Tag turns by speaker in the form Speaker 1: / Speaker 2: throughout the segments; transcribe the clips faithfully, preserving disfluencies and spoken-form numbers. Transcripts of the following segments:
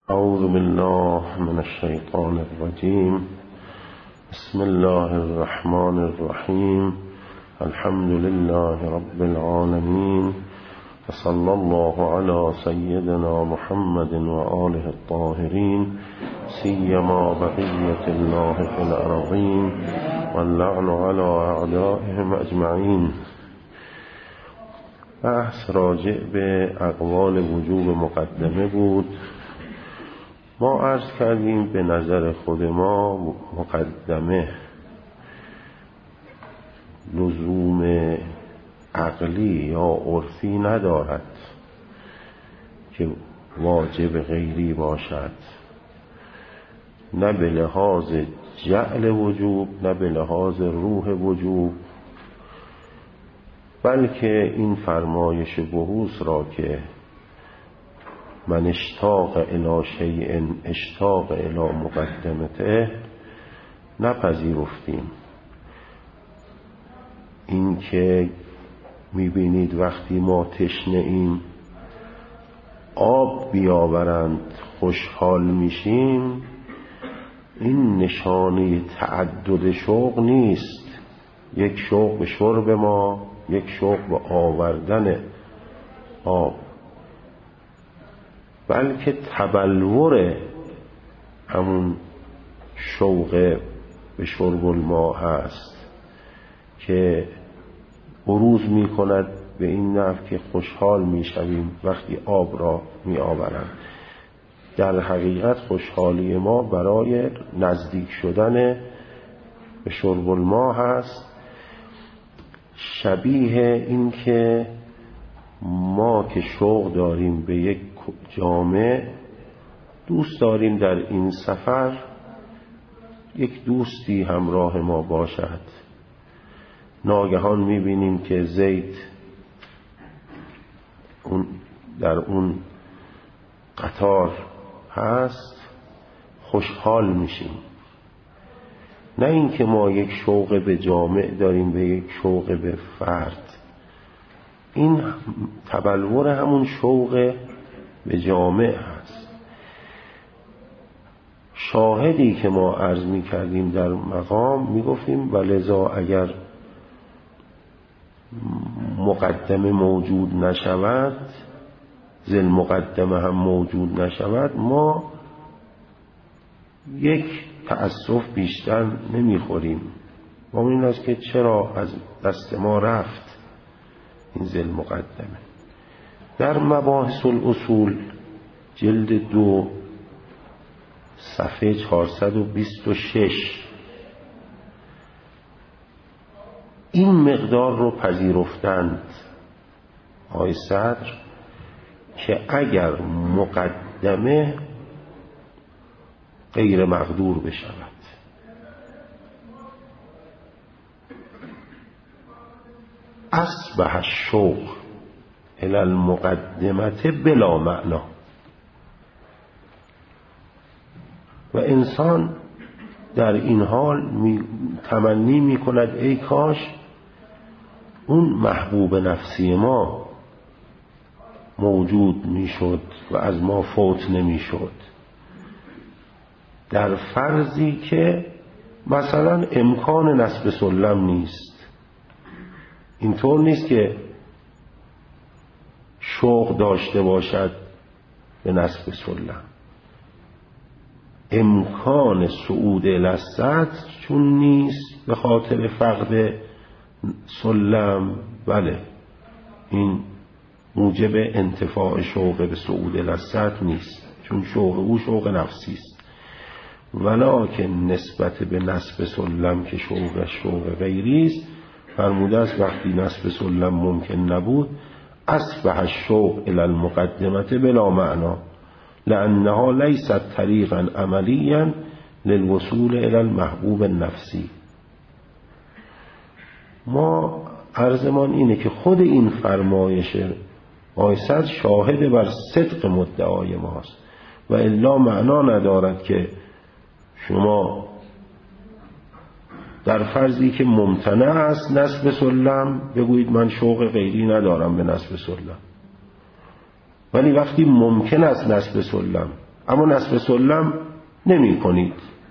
Speaker 1: اعوذ بالله من الشیطان الرجیم. بسم الله الرحمن الرحیم. الحمد لله رب العالمین و صلی الله علی سیدنا محمد و آله الطاهرین سیما بقیة الله فی الارضین واللعن علی اعدائهم اجمعین. بحث راجع به اقوال وجوب مقدمه بود. ما عرض کردیم به نظر خود ما مقدمه لزوم عقلی یا عرفی ندارد که واجب غیری باشد، نه به لحاظ جعل وجوب نه به لحاظ روح وجوب، بلکه این فرمایش بحوث را که من اشتاق الی شیء اشتاق الی مقدمته نپذیرفتیم. این که میبینید وقتی ما تشنه ایم آب بیاورند خوشحال میشیم، این نشانه تعدد شوق نیست. یک شوق به شرب ما، یک شوق به آوردن آب، بلکه تبلور همون شوق به شرب الماء هست که بروز می کند به این نحو که خوشحال می شویم وقتی آب را می آورند. در حقیقت خوشحالی ما برای نزدیک شدن به شرب الماء هست، شبیه این که ما که شوق داریم به یک جامعه، دوست داریم در این سفر یک دوستی همراه ما باشد. ناگهان میبینیم که زید اون در اون قطار هست، خوشحال میشیم. نه اینکه ما یک شوق به جامع داریم، به یک شوق به فرد. این تبلور همون شوق به جامع هست. شاهدی که ما عرض می کردیم در مقام می گفتیم ولذا اگر مقدمه موجود نشود، ذل مقدمه هم موجود نشود، ما یک تأسف بیشتر نمی خوریم. ما این است که چرا از دست ما رفت این ذل مقدمه. در مباحث الاصول جلد دو صفحه چهارصد و بیست و شش این مقدار رو پذیرفتند آقای صدر که اگر مقدمه غیر مقدور بشود، اصبح الشوق الی المقدمه بلا معنا. و انسان در این حال می تمنی می کند ای کاش اون محبوب نفسی ما موجود می شد و از ما فوت نمی شد، در فرضی که مثلا امکان نصب سلم نیست. اینطور نیست که شوق داشته باشد به نصب سلم. امکان صعود لذت چون نیست به خاطر فقد سلم، بله این موجب انتفاع شوق به صعود لذت نیست، چون شوق او شوق نفسی است. ولکن نسبت به نصب سلم که شوق شوق غیری است، فرموده است وقتی نصب سلم ممکن نبود اصبح الشوق الی المقدمه بلا معنا لانها لیست طریقا عملیا للوصول الی المحبوب النفسی. ما عرضمان اینه که خود این فرمایش آیسد شاهد بر صدق مدعای ماست و الا معنا ندارد که شما در فرضی که ممتنع است نصب سلم بگویید من شوق غیری ندارم به نصب سلم، ولی وقتی ممکن است نصب سلم اما نصب سلم نمی کنید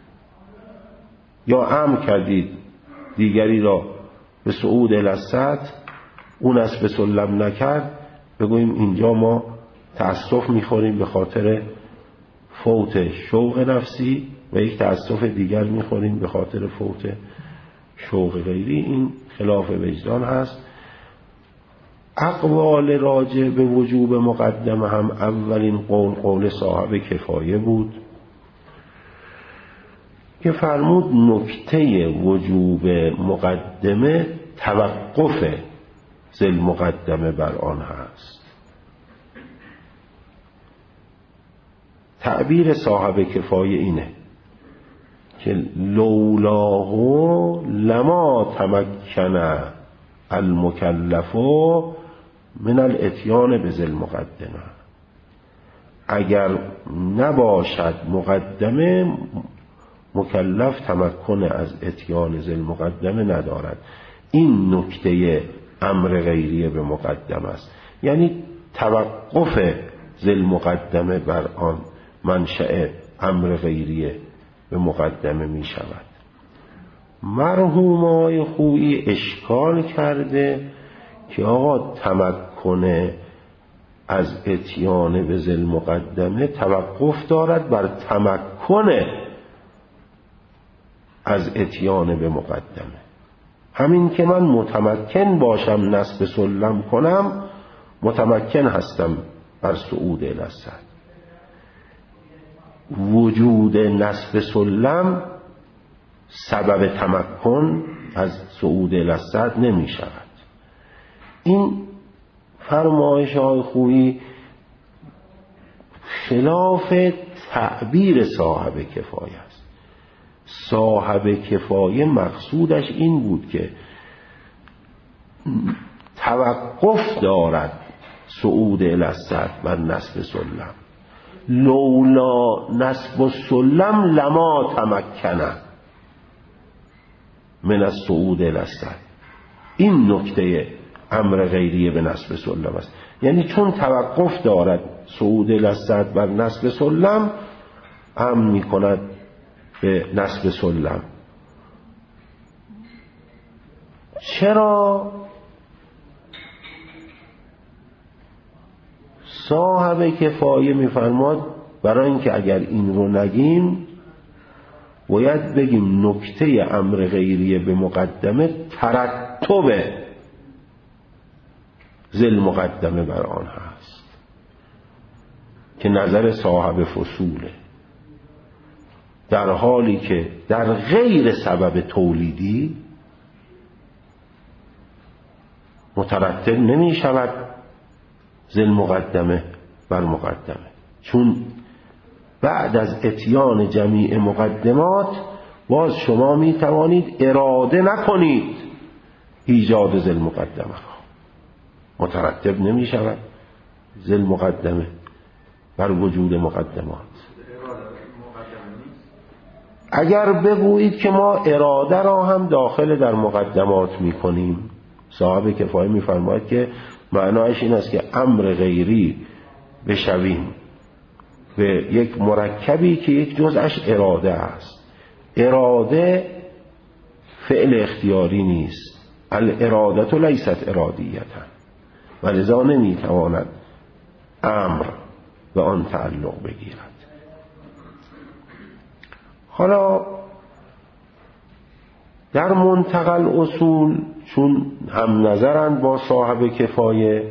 Speaker 1: یا امر کردید دیگری را به صعود الی السطح، اون نصب سلم نکرد، بگوییم اینجا ما تأسف میخوریم به خاطر فوت شوق نفسی و یک تأسف دیگر میخوریم به خاطر فوت شوق غیری. این خلاف وجدان هست. اقوال راجع به وجوب مقدمه هم اولین قول قول صاحب کفایه بود که فرمود نکته وجوب مقدمه توقف ذل مقدمه بر آن هست. تعبیر صاحب کفایه اینه که لولاه لما تمکن المکلف من الاتیان به ذل مقدمه. اگر نباشد مقدمه، مکلف تمکن از اتیان ذل مقدمه ندارد. این نکته امر غیریه به مقدمه است، یعنی توقف ذل مقدمه بر آن منشأ امر غیریه به مقدمه می شود. مرحوم آقای خویی اشکال کرده که آقا تمکن از اتیان به ذل مقدمه توقف دارد بر تمکن از اتیان به مقدمه. همین که من متمکن باشم نصب سلم کنم، متمکن هستم بر صعود الی السطح. وجود نصب سلم سبب تمکن از صعود الی السطح نمی شود. این فرمایش های خویی خلاف تعبیر صاحب کفایه است. صاحب کفایه مقصودش این بود که توقف دارد صعود الی السطح بر نصب سلم. لولا نصب سلم لما تمکنه من الصعود الی السطح. این نکته امر غیریه به نصب سلم است، یعنی چون توقف دارد صعود الی السطح بر نصب سلم، امر می کند به نصب سلم. چرا؟ صاحب کفایه میفرماد برای اینکه اگر این رو نگیم باید بگیم نکته امر غیریه به مقدمه ترتب ذل مقدمه بر آن هست که نظر صاحب فصوله، در حالی که در غیر سبب تولیدی مترتب نمی شود ذل مقدمه بر مقدمه، چون بعد از اتیان جمیع مقدمات باز شما می توانید اراده نکنید ایجاد ذل مقدمه را. مترتب نمی شود ذل مقدمه بر وجود مقدمات. اگر بگویید که ما اراده را هم داخل در مقدمات می کنیم، صاحب کفایه می فرماید که معنایش این است که امر غیری بشویم به یک مرکبی که یک جزءش اراده است. اراده فعل اختیاری نیست، الاراده لیست ارادیتا، و لذا نمی تواند امر به آن تعلق بگیرد. حالا در منتقل اصول چون هم نظرند با صاحب کفایه،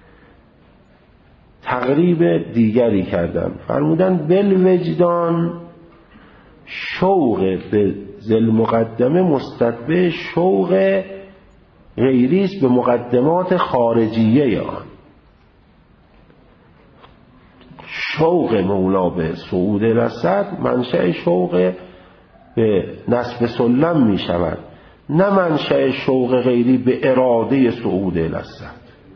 Speaker 1: تقریب دیگری کردن، فرمودن بالوجدان شوق به ذل مقدمه مستتبع شوق غیری است به مقدمات خارجیه آن. شوق مولا به صعود الی السطح منشأ شوق به نصب سلم می شود، نه منشأ شوق غیری به اراده صعود الی السطح.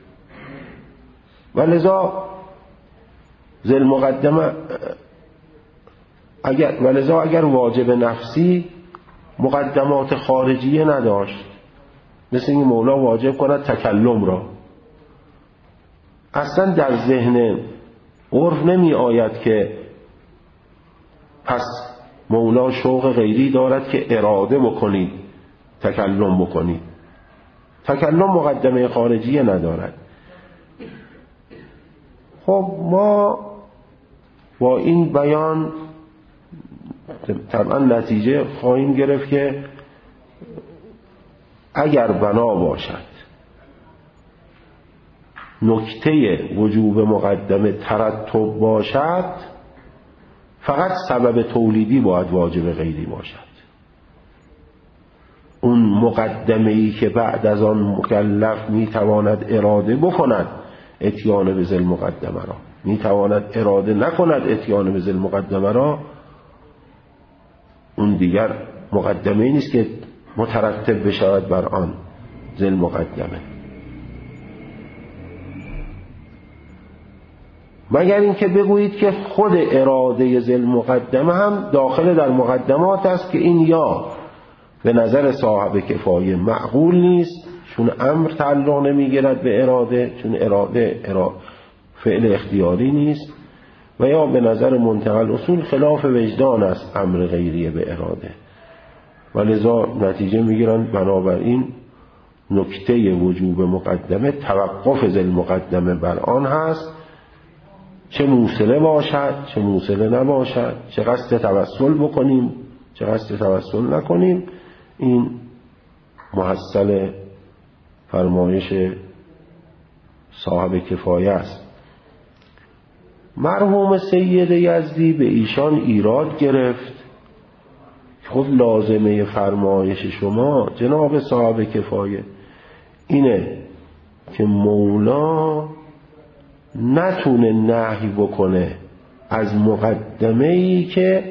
Speaker 1: و لذا ذل مقدمه اگر و لذا اگر واجب نفسی مقدمات خارجیه نداشت، مثل این مولا واجب کند تکلم را، اصلا در ذهن عرف نمی آید که پس مولا شوق غیری دارد که اراده بکنید، تکلم بکنید. تکلم مقدمه خارجی ندارد. خب ما با این بیان طبعا نتیجه خواهیم گرفت که اگر بنا باشد نکته وجوب مقدمه ترتب باشد، فقط سبب تولیدی باید واجب غیری باشد. اون مقدمه‌ای که بعد از آن مکلف میتواند اراده بکند اتیان به ذل مقدمه را، میتواند اراده نکند اتیان به ذل مقدمه را، اون دیگر مقدمه‌ای نیست که مترتب بشود بر آن ذل مقدمه، مگر اینکه بگویید که خود اراده ذل مقدمه هم داخل در مقدمات است که این یا به نظر صاحب کفایه معقول نیست چون امر تعلق نمیگیرد به اراده، چون اراده, اراده فعل اختیاری نیست، و یا به نظر منتقل اصول خلاف وجدان است امر غیریه به اراده، و لذا نتیجه میگیرند بنابراین نکته وجوب مقدمه توقف ذل مقدمه بر آن هست، چه موصله باشد چه موصله نباشد، چه قصد توسل بکنیم چه قصد توسل نکنیم. این محصل فرمایش صاحب کفایه است. مرحوم سید یزدی به ایشان ایراد گرفت خود لازمه فرمایش شما جناب صاحب کفایه اینه که مولا نتونه نهی بکنه از مقدمه‌ای که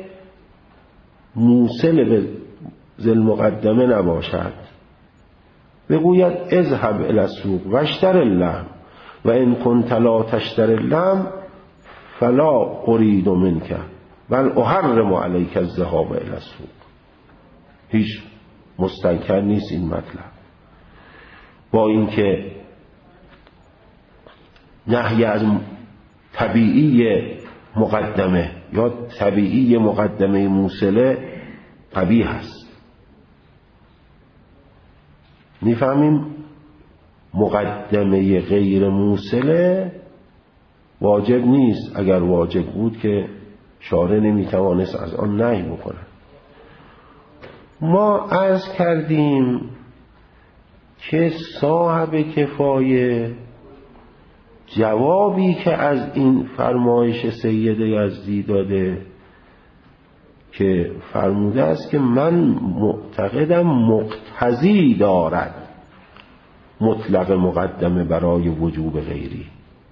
Speaker 1: موصل به ذل مقدمه نباشد. بگوید اذهب الی السوق واشتر اللحم و ان كنت لا تشتر اللحم فلا اريد منك بل احرم عليك الذهاب الی السوق. هیچ مستنکر نیست این مطلب، با اینکه نهی از طبیعی مقدمه یا طبیعی مقدمه موصله قبیح است. میفهمیم مقدمه غیر موصله واجب نیست، اگر واجب بود که شارع نمیتوانست از آن نهی بکنه. ما عرض کردیم که صاحب کفایه جوابی که از این فرمایش سید یزدی داده که فرموده است که من معتقدم مقتضی دارد مطلق مقدمه برای وجوب غیری،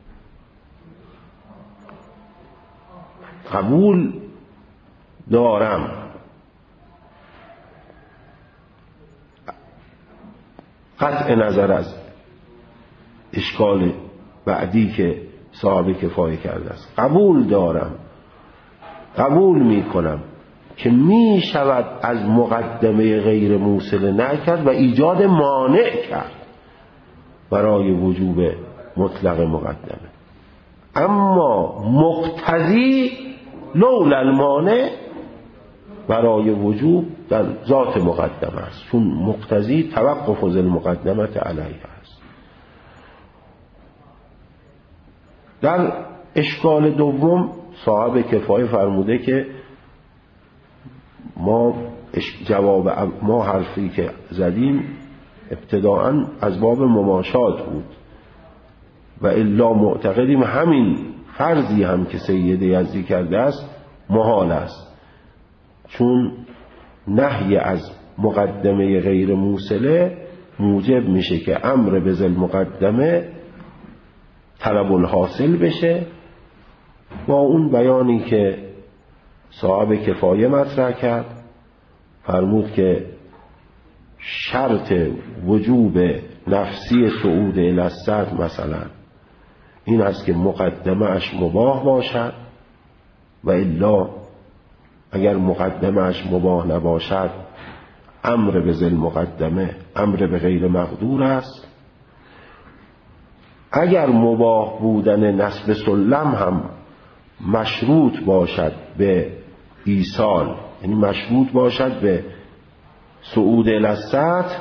Speaker 1: قبول دارم قطع نظر از اشکال بعدی که صاحب کفایه کرده است، قبول دارم قبول می کنم که می شود از مقدمه غیر موصله نکرد و ایجاد مانع کرد برای وجوب مطلق مقدمه، اما مقتضی لولا المانع برای وجوب در ذات مقدمه است، چون مقتضی توقف ذل مقدمه علیه است. در اشکال دوم صاحب کفایه فرموده که ما جواب ما حرفی که زدیم ابتداعا از باب مماشات بود و الا معتقدیم همین فرضی هم که سید یزدی کرده است محال است، چون نهی از مقدمه غیر موصله موجب میشه که امر به ذل مقدمه طلب الحاصل بشه. با اون بیانی که صاحب کفایه مطرح کرد فرمود که شرط وجوب نفسی صعود الی السطح مثلا این است که مقدمه اش مباح باشد و الا اگر مقدمه اش مباح نباشد امر به ذل مقدمه امر به غیر مقدور است. اگر مباح بودن نصب سلم هم مشروط باشد به ایصال، یعنی مشروط باشد به صعود الی السطح.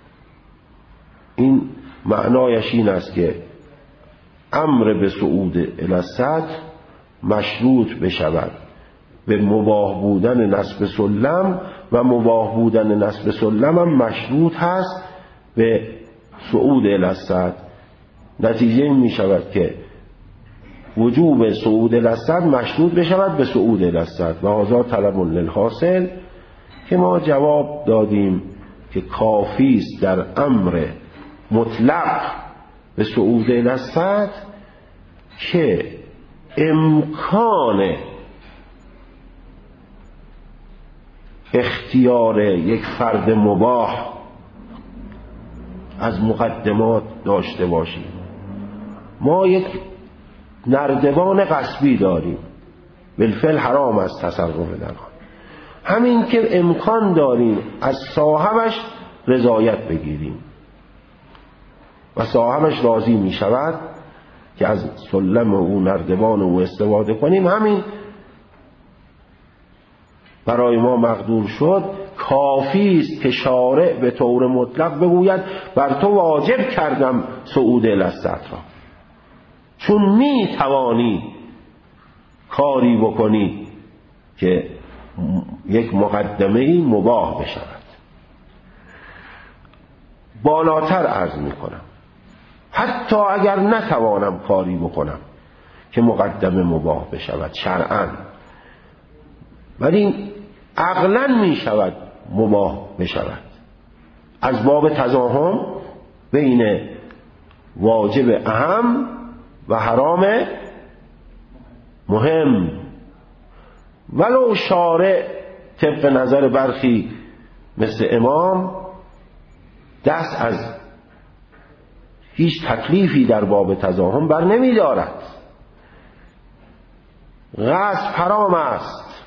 Speaker 1: این معنایش این است که امر به صعود الی السطح مشروط بشود به مباح بودن نصب سلم و مباح بودن نصب سلم هم مشروط هست به صعود الی السطح. نتیجه این می شود که وجوب صعود الی السطح مشروط بشود به صعود الی السطح و هذا طلب للحاصل، که ما جواب دادیم که کافی است در امر مطلق به صعود الی السطح که امکان اختیار یک فرد مباح از مقدمات داشته باشیم. ما یک نردبان غصبی داریم، بالفعل حرام است تصرف در آن. همین که امکان داریم از صاحبش رضایت بگیریم و صاحبش راضی می شود که از سلم او نردبان او استفاده کنیم، همین برای ما مقدور شد. کافی است که شارع به طور مطلق بگوید بر تو واجب کردم صعود الی السطح را، چون می توانی کاری بکنی که یک مقدمه‌ای مباح بشود. بالاتر عرض می کنم حتی اگر نتوانم کاری بکنم که مقدمه مباح بشود شرعاً، ولی عقلاً می شود مباح بشود از باب تزاحم بین واجب اهم و حرام مهم. ولو شارع طبق نظر برخی مثل امام دست از هیچ تکلیفی در باب تزاحم بر نمی دارد. غصب حرام است،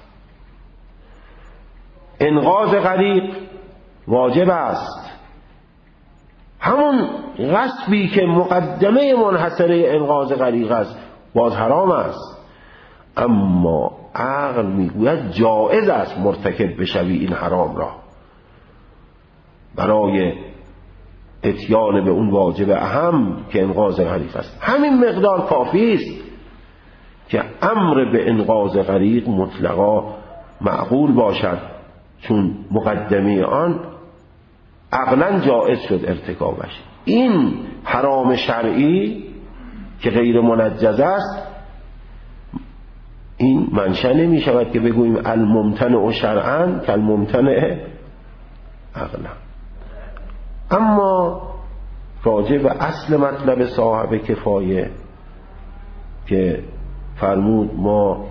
Speaker 1: انقاذ غریق واجب است. همون غصبی که مقدمه منحصره انقاذ غریق است باز حرام است، اما عقل میگوید جائز است مرتکب بشوی این حرام را برای اتیان به اون واجب اهم که انقاذ غریق است. همین مقدار کافی است که امر به انقاذ غریق مطلقا معقول باشد، چون مقدمه آن عقلا جائز شد ارتکابش. این حرام شرعی که غیر منجز است، این منشأ نمی شود که بگوییم الممتنع شرعا کالممتنع عقلا. اما راجع به اصل مطلب صاحب کفایه که فرمود، ما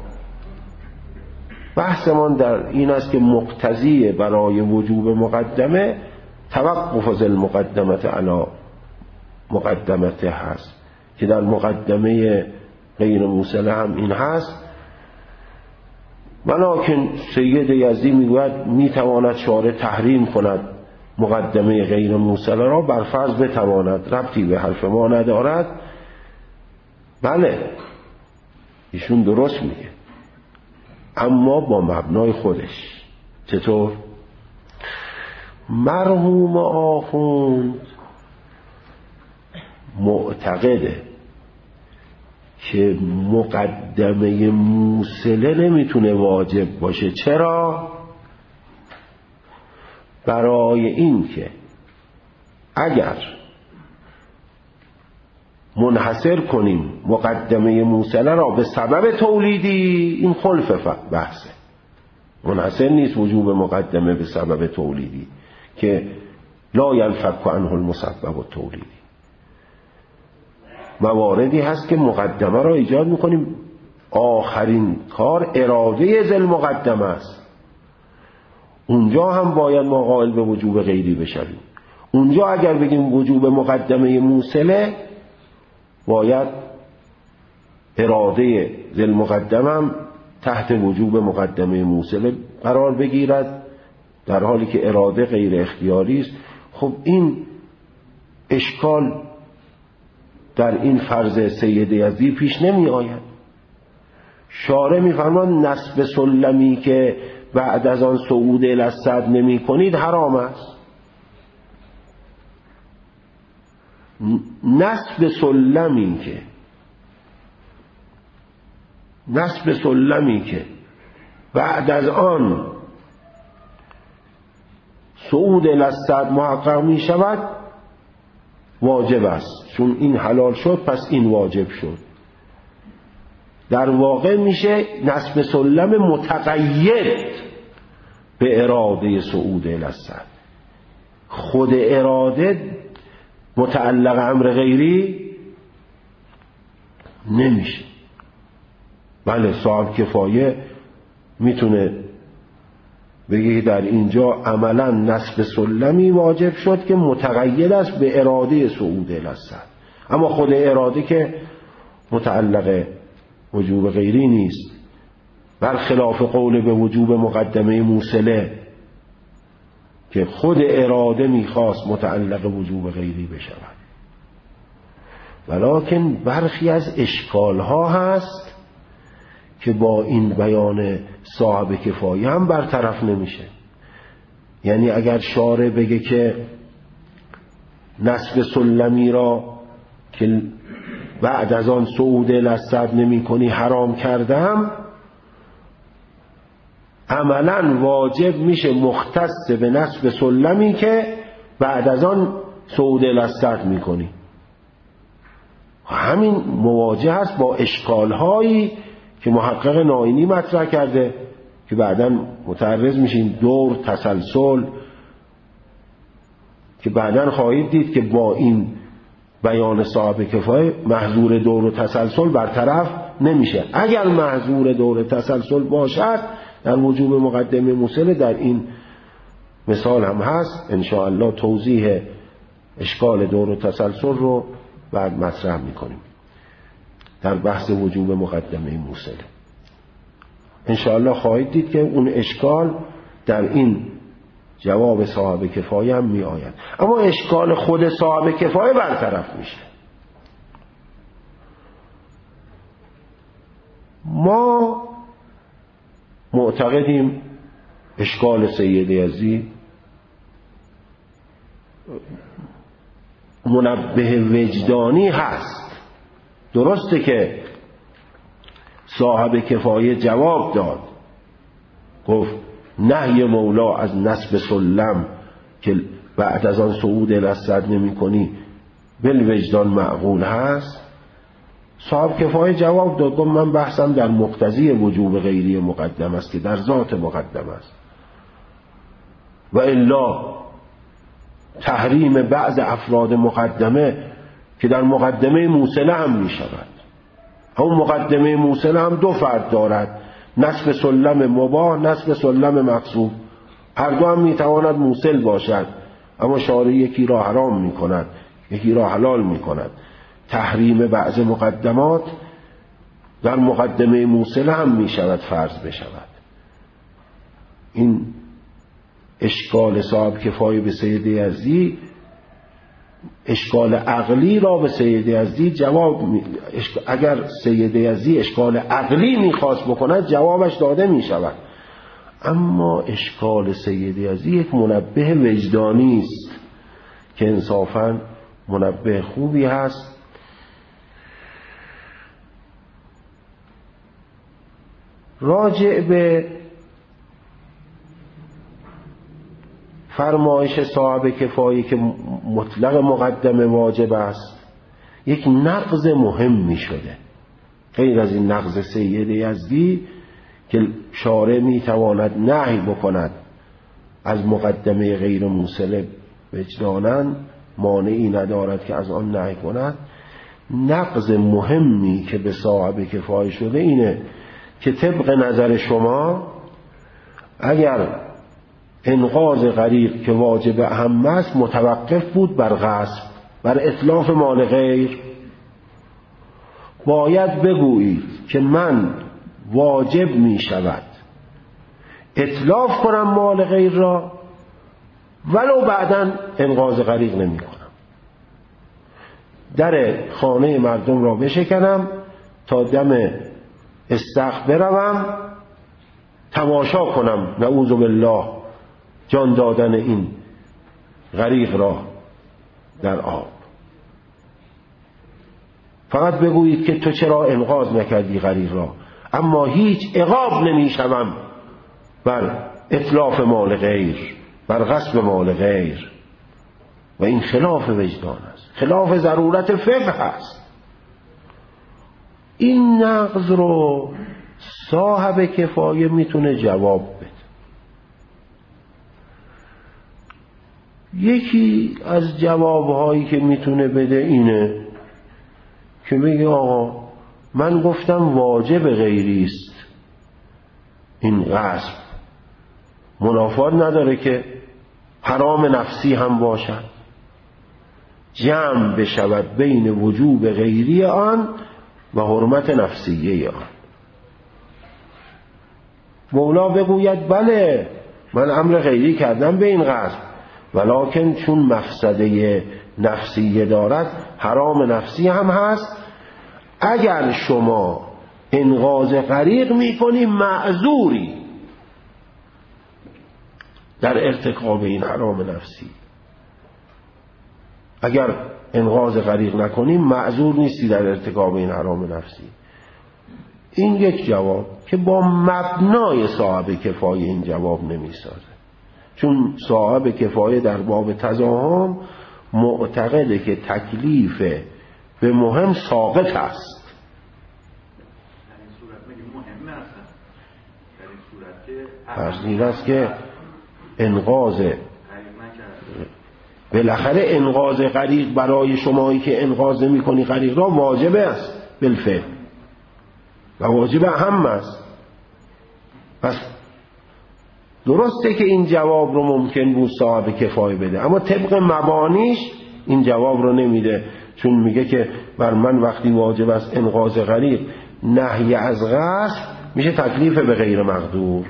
Speaker 1: بحثمان در این است که مقتضی برای وجوب مقدمه توقف از المقدمه علی مقدمته هست، که در مقدمه غیر موصله هم این هست. ولکن سید یزدی میگوید میتواند شارع تحریم کند مقدمه غیر موصله را، بر فرض بتواند، ربطی به حرف ما ندارد. بله ایشون درست میگه، اما با مبنای خودش. چطور؟ مرحوم آخوند معتقده که مقدمه موصله نمیتونه واجب باشه. چرا؟ برای این که اگر منحصر کنیم مقدمه موصله را به سبب تولیدی، این خلف بحثه. منحصر نیست وجوب مقدمه به سبب تولیدی که لا ینفک عنه المسبب التولیدی. مواردی هست که مقدمه را ایجاد میکنیم، آخرین کار اراده ذل مقدمه است، اونجا هم باید ما قائل به وجوب غیری بشویم. اونجا اگر بگیم وجوب مقدمه موصله، باید اراده ذل مقدمه هم تحت وجوب مقدمه موصله قرار بگیرد، در حالی که اراده غیر اختیاری است. خب این اشکال در این فرض سید یزدی پیش نمی آید، شارع میفرماد نصب سلمی که بعد از آن صعود الی السطح نمی کنید حرام است. نصب سلمی که نصب سلمی که بعد از آن صعود الی السطح محقق می شود واجب است. چون این حلال شد پس این واجب شد. در واقع میشه نصب سلم متقید به اراده صعود الی السطح. خود اراده متعلق امر غیری نمیشه. بله صاحب کفایه میتونه بگه در اینجا عملا نصب سلمی واجب شد که متقید است به اراده صعود الی السطح، اما خود اراده که متعلق وجوب غیری نیست، برخلاف قول به وجوب مقدمه موصله که خود اراده میخواست متعلق وجوب غیری بشود. ولکن برخی از اشکالها هست که با این بیان صاحب کفایه هم برطرف نمیشه. یعنی اگر شارع بگه که نصب سلمی را که بعد از آن صعود الی السطح نمی کنی حرام کردم، عملا واجب میشه مختص به نصب سلمی که بعد از آن صعود الی السطح می کنی. همین مواجه است با اشکالهایی که محقق نائینی مطرح کرده که بعداً متعرض میشین دور تسلسل، که بعداً خواهید دید که با این بیان صاحب کفایه محظور دور و تسلسل برطرف نمیشه. اگر محظور دور تسلسل باشد در وجوب مقدمه موصله، در این مثال هم هست، ان شاء الله توضیح اشکال دور و تسلسل رو بعد مطرح میکنیم در بحث وجوب مقدمه موصله. ان شاء الله خواهید دید که اون اشکال در این جواب صاحب کفایه هم می آید، اما اشکال خود صاحب کفایه برطرف میشه. ما معتقدیم اشکال سید یزدی منبه وجدانی هست. درسته که صاحب کفایه جواب داد، گفت نهی مولا از نصب سلم که بعد از آن صعود الی السطح نمی کنی بالوجدان معقول هست. صاحب کفایه جواب داد، گفت من بحثم در مقتضی وجوب غیری مقدم است که در ذات مقدم است، و الا تحریم بعض افراد مقدمه که در مقدمه موصله هم می شود. همون مقدمه موصله هم دو فرد دارد، نصب سلم مباح، نصب سلم مقصود. هر دو هم می تواند موصل باشد، اما شارع یکی را حرام می کند یکی را حلال می کند. تحریم بعض مقدمات در مقدمه موصله هم می شود فرض بشود. این اشکال صاحب کفایه به سید یزدی اشکال عقلی را به سید یزدی جواب می... اگر سید یزدی اشکال عقلی میخواست بکند جوابش داده می شود، اما اشکال سید یزدی یک منبه وجدانی است که انصافاً منبه خوبی هست. راجع به فرمایش صاحب کفایه که مطلق مقدمه واجب است، یک نقض مهمی شده غیر از این نقض سید یزدی که شارع میتواند نهی بکند از مقدمه غیر موصله وجداناً، مانعی ندارد که از آن نهی کند. نقض مهمی که به صاحب کفایه شده اینه که طبق نظر شما اگر انقاذ غریق که واجب اهم است متوقف بود بر غصب، بر اتلاف مال غیر، باید بگویید که من واجب می شود اتلاف کنم مال غیر را ولو بعداً انقاذ غریق نمی کنم، در خانه مردم را بشکنم تا دم استخر بروم تماشا کنم نعوذ بالله جان دادن این غریق را در آب. فقط بگویید که تو چرا انقاذ نکردی غریق را، اما هیچ عقاب نمیشوم بر اتلاف مال غیر، بر غصب مال غیر. و این خلاف وجدان است، خلاف ضرورت فقه است. این نقض رو صاحب کفایه میتونه جواب بده. یکی از جوابهایی که میتونه بده اینه که بگه آقا من گفتم واجب غیری است این غصب، منافات نداره که حرام نفسی هم باشد، جمع بشود بین وجوب غیری آن و حرمت نفسیه آن. مولا بگوید بله من امر غیری کردم به این غصب، ولکن چون مفسده نفسیه دارد حرام نفسی هم هست. اگر شما انقاذ غریق میکنی معذوری در ارتکاب این حرام نفسی، اگر انقاذ غریق نکنیم معذور نیستی در ارتکاب این حرام نفسی. این یک جواب که با مبنای صاحب کفایه این جواب نمیسازه، چون صاحب کفایه در باب تزاحم معتقده که تکلیف به مهم ساقط است. پس این است که انقاذ بالاخره انقاذ غریق برای شمایی که انقاذ نمی کنی غریق را واجب است بالفعل و واجب اهم است. پس درسته که این جواب رو ممکن بود صاحب کفایه بده، اما طبق مبانیش این جواب رو نمیده، چون میگه که بر من وقتی واجب است انقاذ غریق نهی از غصب میشه تکلیف به غیر مقدور.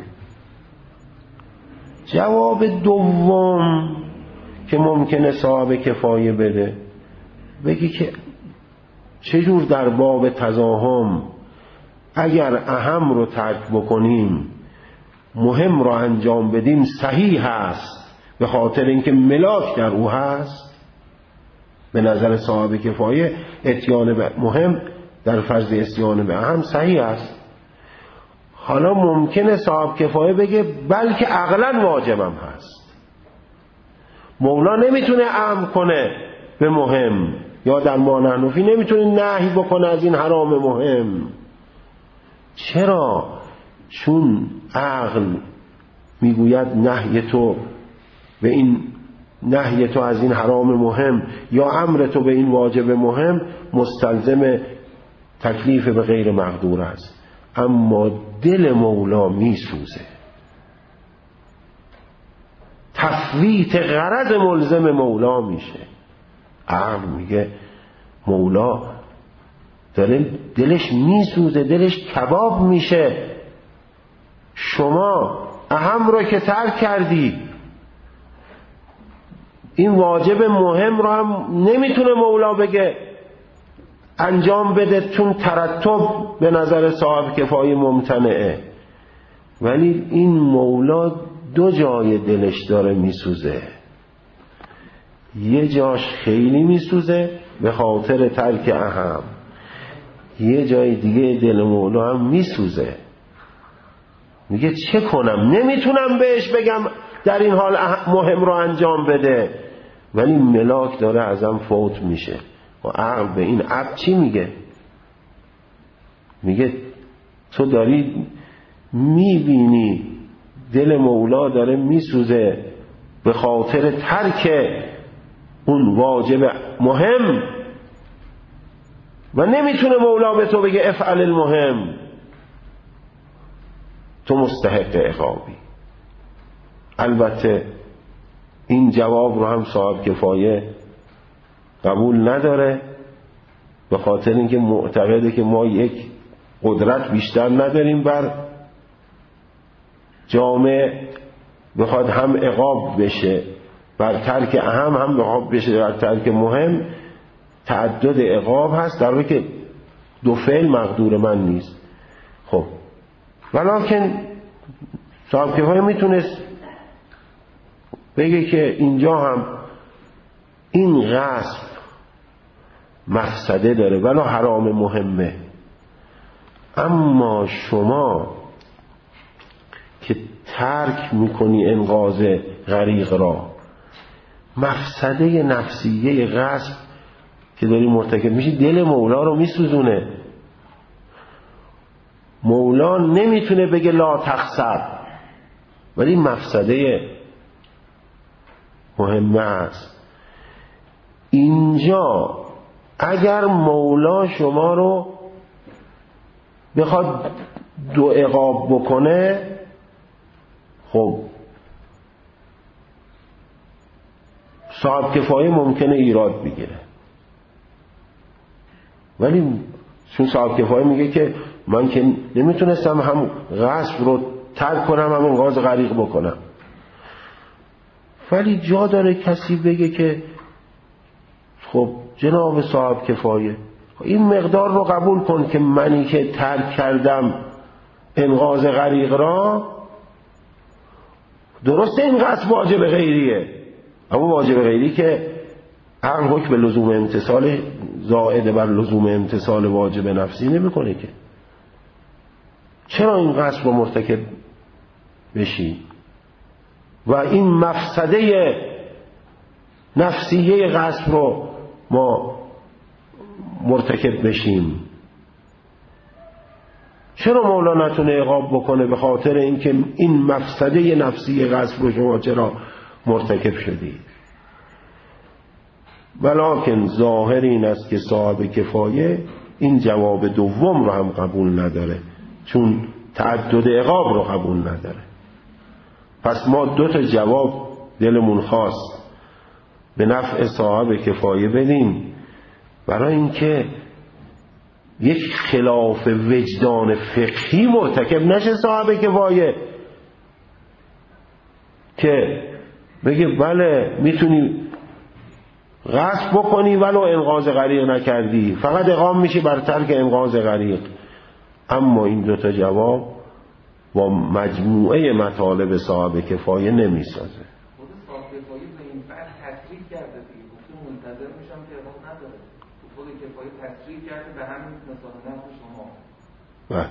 Speaker 1: جواب دوم که ممکنه صاحب کفایه بده بگی که چجور در باب تزاحم اگر اهم رو ترک بکنیم مهم رو انجام بدیم صحیح هست به خاطر اینکه ملاک در او هست. به نظر صاحب کفایه اتیان به مهم در فرض اتیان به اهم صحیح است. حالا ممکنه صاحب کفایه بگه بلکه عقلاً واجبم هست. مولا نمیتونه امر کنه به مهم، یا در مانع حنفی نمیتونه نهی بکنه از این حرام مهم. چرا؟ چون عقل میگوید نهی تو به این نهی تو از این حرام مهم یا امر تو به این واجب مهم مستلزم تکلیف به غیر مقدور است. اما دل مولا میسوزه، تفویت غرض ملزم مولا میشه. عقل میگه مولا داره دلش میسوزه، دلش کباب میشه، شما اهم رو که ترک کردی، این واجب مهم رو هم نمیتونه مولا بگه انجام بده چون ترتب به نظر صاحب کفایه ممتنعه. ولی این مولا دو جای دلش داره میسوزه، یه جاش خیلی میسوزه به خاطر ترک اهم، یه جای دیگه دل مولا هم میسوزه، میگه چه کنم، نمیتونم بهش بگم در این حال مهم رو انجام بده، ولی ملاک داره ازم فوت میشه. و عقل به این عبد چی میگه؟ میگه تو داری میبینی دل مولا داره میسوزه به خاطر ترک اون واجب مهم و نمیتونه مولا به تو بگه افعل المهم، تو مستحق عقابی. البته این جواب رو هم صاحب کفایه قبول نداره، به خاطر اینکه معتقده که ما یک قدرت بیشتر نداریم بر جامعه بخواد هم عقاب بشه بر ترک اهم هم عقاب بشه بر ترک مهم. تعدد عقاب هست در حالی که دو فعل مقدور من نیست. خب ولیکن صاحب کفایه میتونست بگه که اینجا هم این غصب مفسده داره ولی حرام مهمه، اما شما که ترک میکنی انقاذ غریق را، مفسده نفسیه غصب که داری مرتکب میشی دل مولا رو میسوزونه. مولا نمیتونه بگه لا تخسب، ولی مفسده مهمه است. اینجا اگر مولا شما رو بخواد دو عقاب بکنه، خب صاحب کفایه ممکنه ایراد بگیره، ولی چون صاحب کفایه میگه که من که نمیتونستم هم غصب رو ترک کنم هم انقاذ غریق بکنم، ولی جا داره کسی بگه که خب جناب صاحب کفایه این مقدار رو قبول کن که منی که ترک کردم انقاذ غریق را، درسته این غصب واجب غیریه، اما واجب غیری که عقل حکم به لزوم امتصال زائد بر لزوم امتصال واجب نفسی نمیکنه که. چرا این غصب رو مرتکب بشی و این مفسده نفسیه غصب رو ما مرتکب بشیم؟ چرا مولا نتونه عقاب بکنه به خاطر اینکه این مفسده نفسی غصب رو شما چرا مرتکب شدی؟ ولیکن ظاهر این است که صاحب کفایه این جواب دوم رو هم قبول نداره، چون تعدد عقاب رو قبول نداره. پس ما دو تا جواب دلمون خواست به نفع صاحب کفایه بدیم، برای اینکه یک خلاف وجدان فقهی مرتکب نشه صاحب کفایه که بگه بله میتونی غصب بکنی ولو انقاذ غریق نکردی، فقط اقام میشی بر ترک انقاذ غریق. اما این دوتا جواب با مجموعه مطالب صاحب کفایه نمیسازه.
Speaker 2: خود صاحب کفایه به این بعد تصریح کرده دیگه، گفته منتظر میشم که اقام نداره. خود کفایه تصریح کرده به همین مثال نفس شما.
Speaker 1: بله.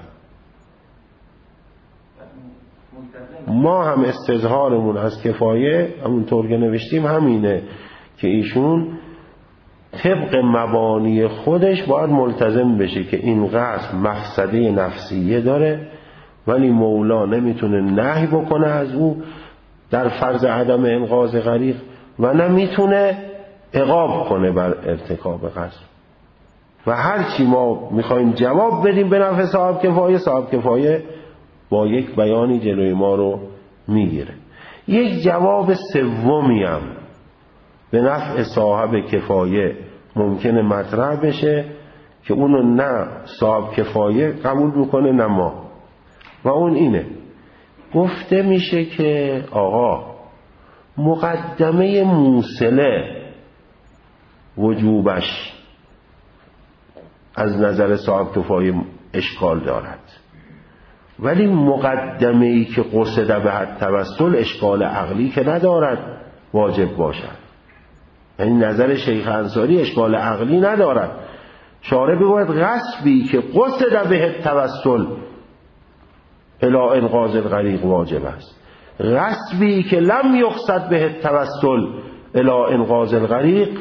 Speaker 1: ما هم استظهارمون از کفایه همونطور که نوشتیم همینه که ایشون طبق مبانی خودش باید ملتزم بشه که این غصب مفسده نفسیه داره، ولی مولا نمیتونه نهی بکنه از او در فرض عدم انقاذ غریق و نمیتونه عقاب کنه بر ارتکاب غصب. و هرچی ما میخوایم جواب بدیم به نفع صاحب کفایه، صاحب کفایه با یک بیانی جلوی ما رو میگیره. یک جواب سومی هم به نفع صاحب کفایه ممکنه مطرح بشه که اونو نه صاحب کفایه قبول میکنه نه ما، و اون اینه: گفته میشه که آقا مقدمه موصله وجوبش از نظر صاحب کفایه اشکال دارد، ولی مقدمه ای که قصد به حد توسل اشکال عقلی که ندارد واجب باشد. یعنی نظر شیخ انصاری اشکال عقلی ندارد. شارع بگوید غصبی که قصد به حد توسل الی انقاذ الغریق واجب است، غصبی که لم یقصد به حد توسل الی انقاذ الغریق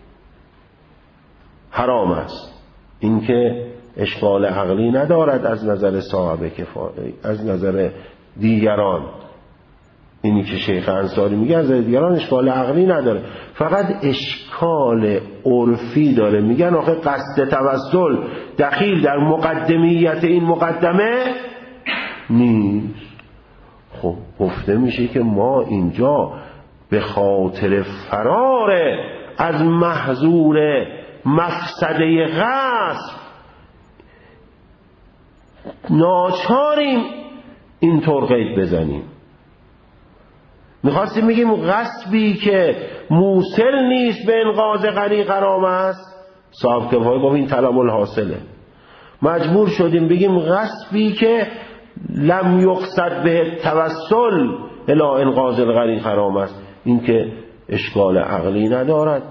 Speaker 1: حرام است. این که اشکال عقلی ندارد از نظر صاحب کفایه، از نظر دیگران. اینی که شیخ انصاری میگه از نظر دیگران اشکال عقلی نداره، فقط اشکال عرفی داره. میگن آخه قصد توسل دخیل در مقدمیت این مقدمه نیست. خب گفته میشه که ما اینجا به خاطر فرار از محظور مفسده غصب ناچاریم اینطور قید بزنیم. میخواستیم میگیم غصبی که موصل نیست به انقاذ غریق حرام است، صاحب کفایه گفت این طلب الحاصله. مجبور شدیم بگیم غصبی که لم یقصد به توسل الی انقاذ الغریق حرام است. این که اشکال عقلی ندارد.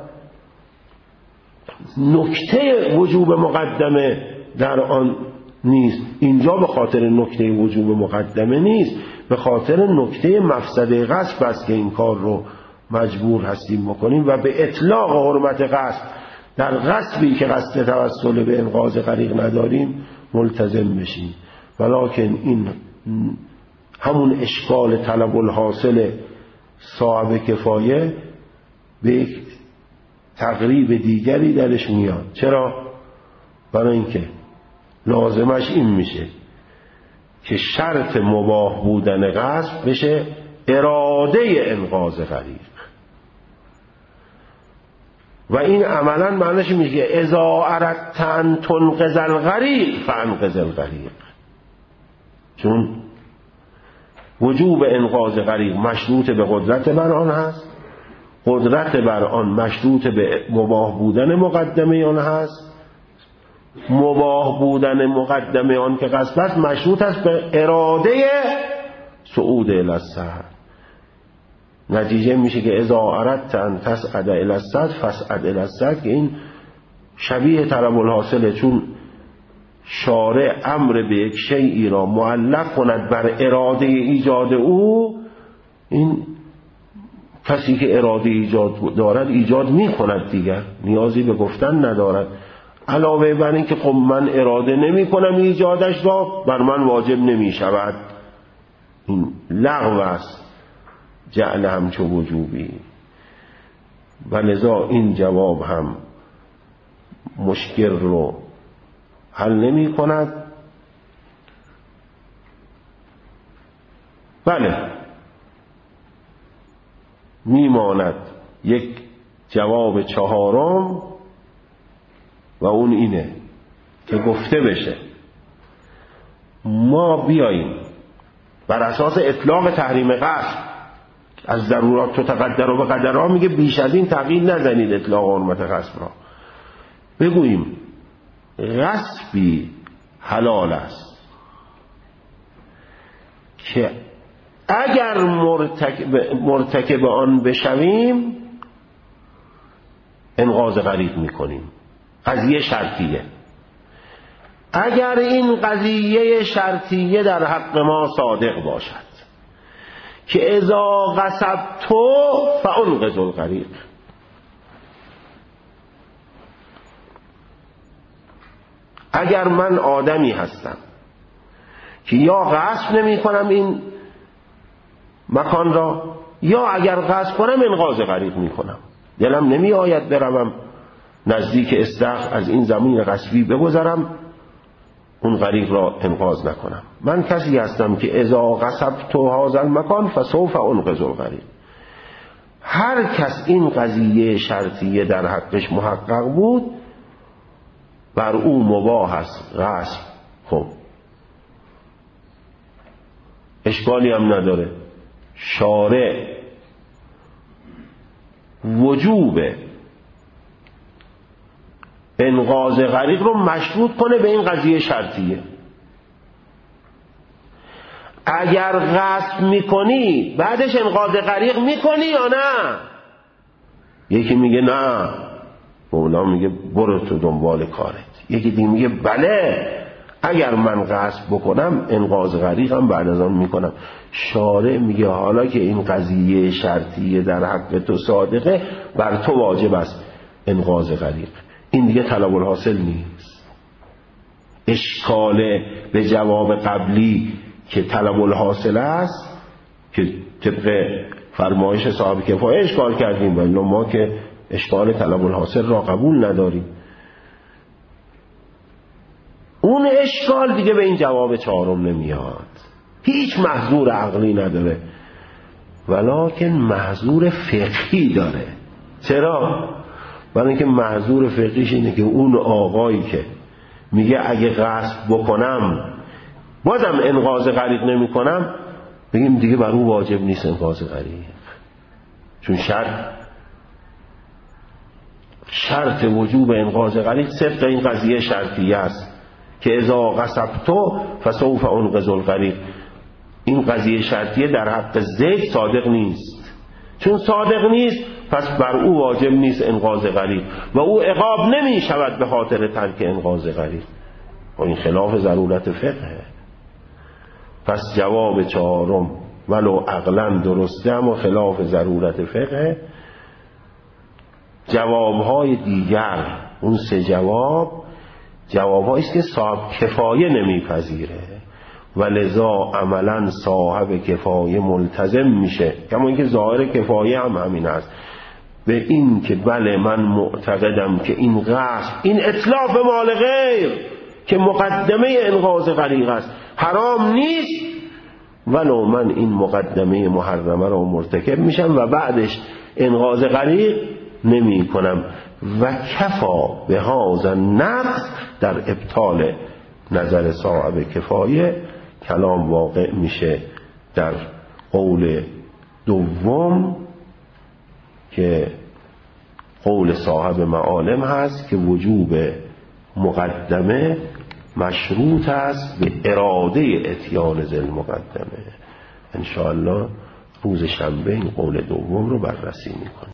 Speaker 1: نکته وجوب مقدمه در آن نیست. اینجا به خاطر نکته وجوب مقدمه نیست، به خاطر نکته مفسده غصب است که این کار رو مجبور هستیم بکنیم و به اطلاق حرمت غصب در غصبی که قصد توسل به انقاذ غریق نداریم ملتزم بشیم. ولکن این همون اشکال طلب الحاصل صاحب کفایه به یک تقریب دیگری درش میاد. چرا؟ برای اینکه لازمش این میشه که شرط مباح بودن غصب بشه اراده انقاذ غریق و این عملا معنیش میشه که اذا اردت ان تنقذ الغریق فانقذ الغریق. چون وجوب انقاذ غریق مشروط به قدرت بر آن هست، قدرت بر آن مشروط به مباح بودن مقدمه آن هست، مباح بودن مقدمه آن که قصد است مشروط است به اراده صعود الی السطح. نتیجه میشه که اذا اردت ان تصعد الی السطح فاصعد الی السطح، که این شبیه طلب الحاصله، چون شارع امر به یک شیئی را معلق کند بر اراده ایجاد او، این کسی که اراده ایجاد دارد ایجاد می کند دیگر، نیازی به گفتن ندارد. علاوه بر این که خب من اراده نمی کنم ایجادش را، بر من واجب نمی شود. این لغو است جعل همچو وجوبی. و لذا این جواب هم مشکل رو حل نمی کند. بله میماند یک جواب چهارم و اون اینه که گفته بشه ما بیاییم بر اساس اطلاق تحریم غصب از ضرورات تو تقدر و به قدرها میگه بیش از این تغییر نزنید اطلاق حرمت غصب را، بگوییم غصبی حلال است که اگر مرتکب, مرتکب آن بشویم انقاذ غریق میکنیم. قضیه شرطیه. اگر این قضیه شرطیه در حق ما صادق باشد که اذا غصبتو فانقذ الغریق، اگر من آدمی هستم که یا غصب نمی کنم این مکان را، یا اگر غصب کنم انقاذ غریق می کنم، دلم نمی آید بروم نزدیک استخر از این زمین غصبی بگذرم اون غریق را انقاذ نکنم. من کسی هستم که اذا غصبت هذا المکان فسوف انقذ الغریق. هر کس این قضیه شرطیه در حقش محقق بود بر او مباح است غصب. خب اشکالی هم نداره. شارع وجوب انقاذ غریق رو مشروط کنه به این قضیه شرطیه. اگر غصب میکنی بعدش انقاذ غریق میکنی یا نه؟ یکی میگه نه، مولا میگه برو تو دنبال کارت. یکی دیگه میگه بله اگر من غصب بکنم انقاذ غریقم بعد از آن میکنم. شارع میگه حالا که این قضیه شرطیه در حق تو صادقه بر تو واجب است انقاذ غریق. این دیگه طلب الحاصل نیست. اشکال به جواب قبلی که طلب الحاصل است که طبق فرمایش صاحب کفایه اشکال کردیم، ولی ما که اشکال طلب الحاصل را قبول نداریم. اون اشکال دیگه به این جواب چهارم نمیاد. هیچ محظور عقلی نداره، ولکن محظور فقهی داره. چرا؟ برای اینکه محظور فقهیش اینه که اون آقایی که میگه اگه غصب بکنم بازم انقاذ غریق نمی کنم، بگیم دیگه بر اون واجب نیست انقاذ غریق، چون شرط شرط وجوب انقاذ غریق صدق این قضیه شرطیه است که اذا قصبتو فسوف انقذ الغریق. این قضیه شرطیه در حق زید صادق نیست، چون صادق نیست پس بر او واجب نیست انقاذ غریق و او عقاب نمی شود به خاطر ترک انقاذ غریق. و این خلاف ضرورت فقهه. پس جواب چهارم ولو عقلا درسته اما خلاف ضرورت فقهه. جوابهای دیگر، اون سه جواب، جوابهایی است که صاحب کفایه نمیپذیره و لذا عملا صاحب کفایه ملتزم میشه. کما اینکه ظاهر کفایه هم همین است، به این که بله من معتقدم که این غصب، این اتلاف مال غیر که مقدمه انقاذ غریق است حرام نیست، ولو من این مقدمه محرمه را مرتکب میشم و بعدش انقاذ غریق نمی کنم. و کفا به هذا نقص در ابطال نظر صاحب کفایه کلام واقع میشه در قول دوم که قول صاحب معالم هست که وجوب مقدمه مشروط است به اراده اتیان ذی المقدمه. انشاءالله روز شنبه این قول دوم رو بررسی میکنیم.